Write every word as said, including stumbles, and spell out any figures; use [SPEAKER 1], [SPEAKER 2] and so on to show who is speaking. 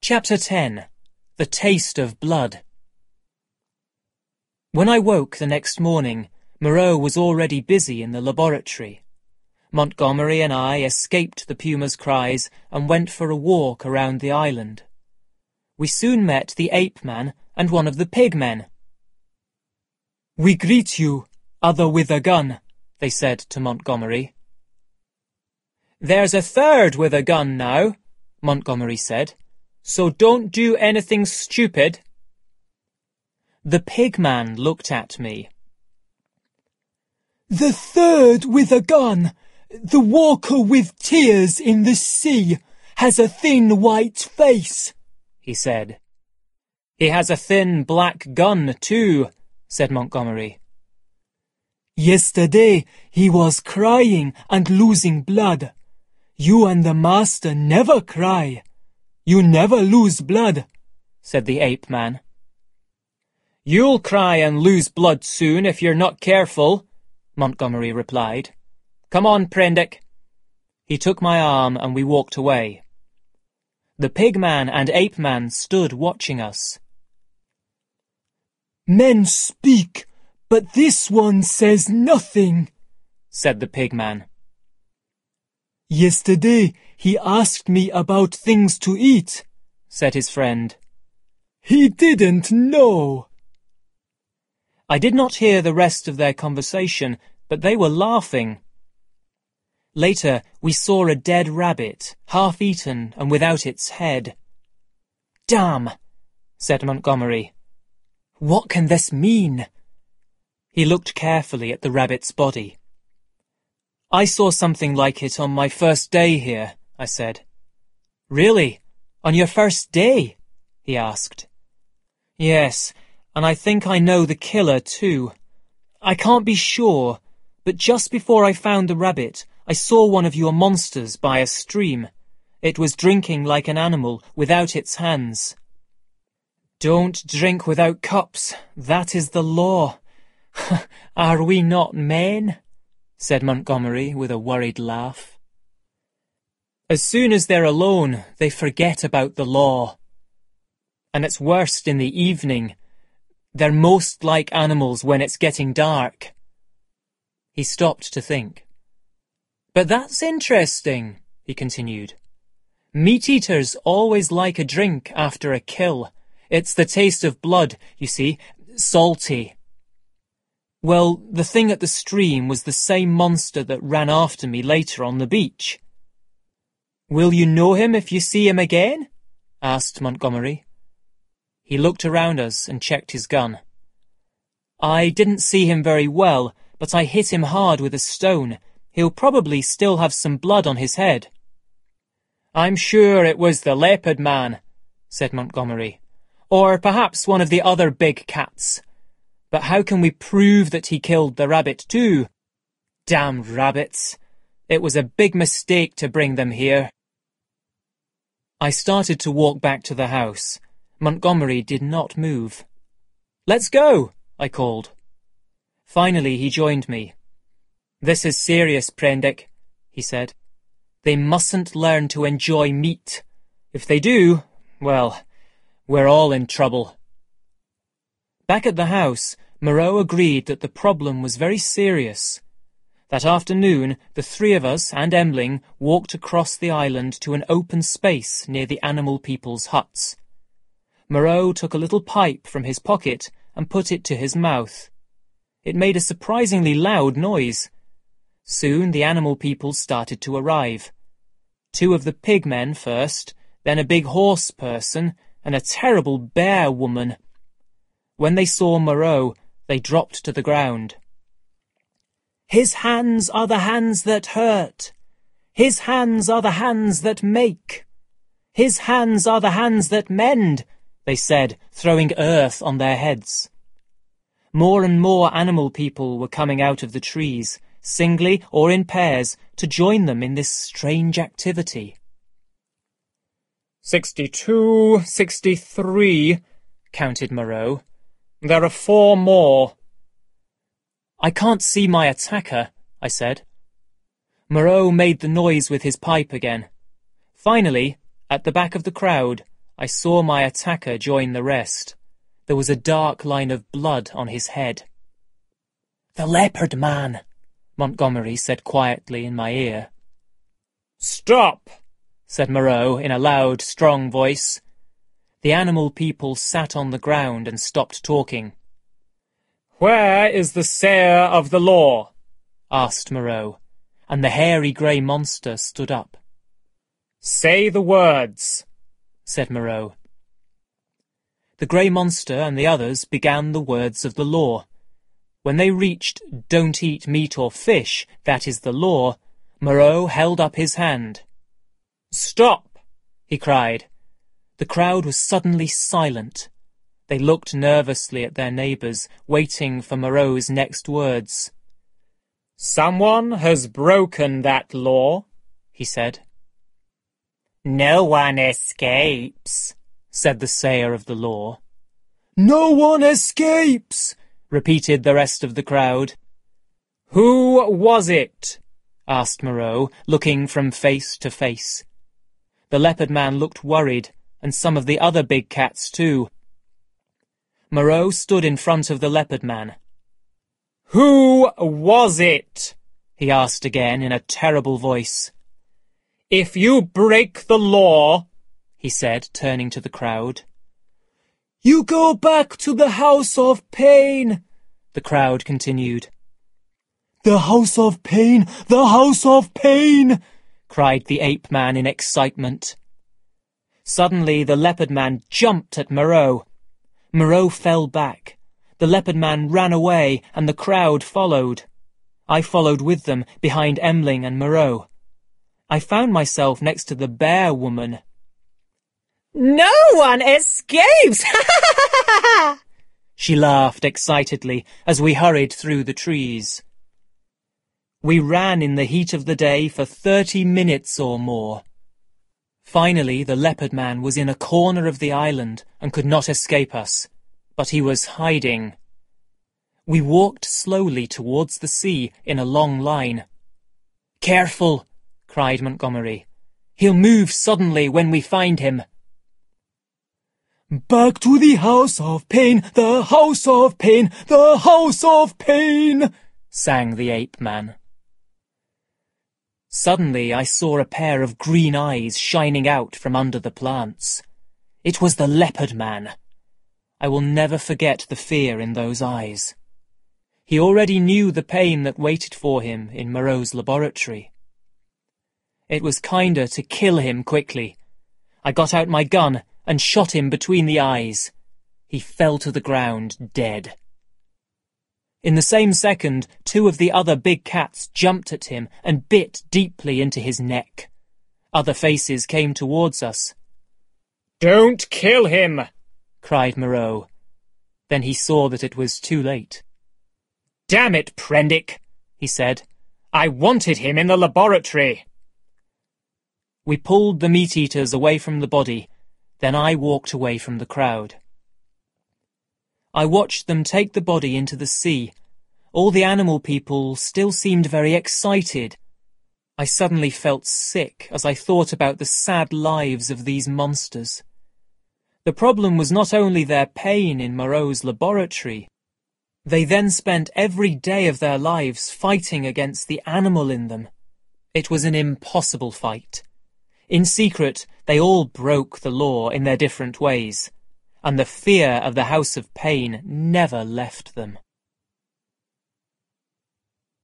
[SPEAKER 1] Chapter ten. The Taste of Blood. When I woke the next morning, Moreau was already busy in the laboratory. Montgomery and I escaped the puma's cries and went for a walk around the island. We soon met the ape-man and one of the pig-men. "We greet you, other with a gun," they said to Montgomery. "There's a third with a gun now," Montgomery said, "so don't do anything stupid." The pig-man looked at me.
[SPEAKER 2] "The third with a gun, the walker with tears in the sea, has a thin white face," he said.
[SPEAKER 1] "He has a thin black gun too," said Montgomery.
[SPEAKER 2] "Yesterday he was crying and losing blood. You and the master never cry. You never lose blood," said the ape-man.
[SPEAKER 1] "You'll cry and lose blood soon if you're not careful," Montgomery replied. "Come on, Prendick." He took my arm and we walked away. The pig-man and ape-man stood watching us.
[SPEAKER 2] "Men speak, but this one says nothing," said the pig-man. "Yesterday he asked me about things to eat," said his friend. "He didn't know."
[SPEAKER 1] I did not hear the rest of their conversation, but they were laughing. Later, we saw a dead rabbit, half-eaten and without its head. "Damn," said Montgomery. "What can this mean?" He looked carefully at the rabbit's body. "I saw something like it on my first day here," I said. "Really? On your first day?" he asked. "Yes, and I think I know the killer too. I can't be sure, but just before I found the rabbit, I saw one of your monsters by a stream. It was drinking like an animal without its hands." "Don't drink without cups. That is the law. Are we not men?" said Montgomery with a worried laugh. "As soon as they're alone, they forget about the law. And it's worst in the evening. They're most like animals when it's getting dark." He stopped to think. "But that's interesting," he continued. "Meat-eaters always like a drink after a kill. It's the taste of blood, you see, salty. Well, the thing at the stream was the same monster that ran after me later on the beach." "Will you know him if you see him again?" asked Montgomery. He looked around us and checked his gun. "I didn't see him very well, but I hit him hard with a stone. He'll probably still have some blood on his head." "I'm sure it was the leopard man," said Montgomery. "Or perhaps one of the other big cats. But how can we prove that he killed the rabbit too? Damn rabbits! It was a big mistake to bring them here." I started to walk back to the house. Montgomery did not move. "Let's go," I called. Finally he joined me. "This is serious, Prendick," he said. "They mustn't learn to enjoy meat. If they do, well, we're all in trouble." Back at the house, Moreau agreed that the problem was very serious. That afternoon, the three of us and Emling walked across the island to an open space near the animal people's huts. Moreau took a little pipe from his pocket and put it to his mouth. It made a surprisingly loud noise. Soon the animal people started to arrive. Two of the pigmen first, then a big horse person, and a terrible bear woman. When they saw Moreau, they dropped to the ground. "His hands are the hands that hurt. His hands are the hands that make. His hands are the hands that mend," they said, throwing earth on their heads. More and more animal people were coming out of the trees, singly or in pairs, to join them in this strange activity. Sixty-two, sixty-three, counted Moreau. "There are four more." "I can't see my attacker," I said. Moreau made the noise with his pipe again. Finally, at the back of the crowd, I saw my attacker join the rest. There was a dark line of blood on his head. "The leopard man," Montgomery said quietly in my ear. "Stop," said Moreau in a loud, strong voice. The animal people sat on the ground and stopped talking. "Where is the sayer of the law?" asked Moreau, and the hairy grey monster stood up. "Say the words," said Moreau. The grey monster and the others began the words of the law. When they reached "Don't eat meat or fish, that is the law," Moreau held up his hand. "Stop!" he cried. The crowd was suddenly silent. They looked nervously at their neighbours, waiting for Moreau's next words. "Someone has broken that law," he said. "No one escapes," said the sayer of the law. "No one escapes," repeated the rest of the crowd. "Who was it?" asked Moreau, looking from face to face. The leopard man looked worried, and some of the other big cats too. Moreau stood in front of the leopard man. "Who was it?" he asked again in a terrible voice. "If you break the law," he said, turning to the crowd. "You go back to the House of Pain," the crowd continued. "The House of Pain! The House of Pain!" cried the ape man in excitement. Suddenly the leopard man jumped at Moreau. Moreau fell back. The leopard man ran away, and the crowd followed. I followed with them, behind Emling and Moreau. I found myself next to the bear woman. "No one escapes!" She laughed excitedly as we hurried through the trees. We ran in the heat of the day for thirty minutes or more. Finally, the leopard man was in a corner of the island and could not escape us, but he was hiding. We walked slowly towards the sea in a long line. "Careful!" cried Montgomery. "He'll move suddenly when we find him." "Back to the House of Pain, the House of Pain, the House of Pain," sang the ape man. Suddenly I saw a pair of green eyes shining out from under the plants. It was the leopard man. I will never forget the fear in those eyes. He already knew the pain that waited for him in Moreau's laboratory. It was kinder to kill him quickly. I got out my gun and shot him between the eyes. He fell to the ground, dead. In the same second, two of the other big cats jumped at him and bit deeply into his neck. Other faces came towards us. "Don't kill him!" cried Moreau. Then he saw that it was too late. "Damn it, Prendick," he said. "I wanted him in the laboratory." We pulled the meat-eaters away from the body. Then I walked away from the crowd. I watched them take the body into the sea. All the animal people still seemed very excited. I suddenly felt sick as I thought about the sad lives of these monsters. The problem was not only their pain in Moreau's laboratory. They then spent every day of their lives fighting against the animal in them. It was an impossible fight. In secret, they all broke the law in their different ways, and the fear of the House of Pain never left them.